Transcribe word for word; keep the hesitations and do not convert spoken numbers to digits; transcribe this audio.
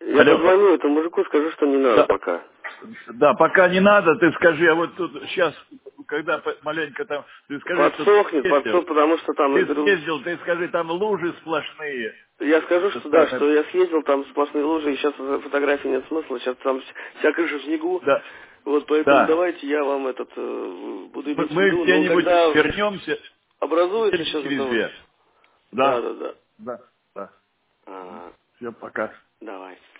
Я Алло. позвоню этому мужику, скажу, что не надо Да. пока. Да, пока не надо, ты скажи, а вот тут сейчас, когда по- маленько там, ты скажи, что ты Подсохнет, съездил. подсох, потому что там, я Ты говорю, съездил, ты скажи, там лужи сплошные. я скажу, Со что да, стороны- что я съездил, там сплошные лужи, и сейчас фотографии нет смысла, сейчас там вся крыша в снегу. Да, Вот поэтому да. давайте я вам этот э, буду Мы, иметь в мы виду, но где-нибудь когда вернемся образуется недельки сейчас через это вот. две. Да, Да, да, да. да, да. А, Все, пока. давай.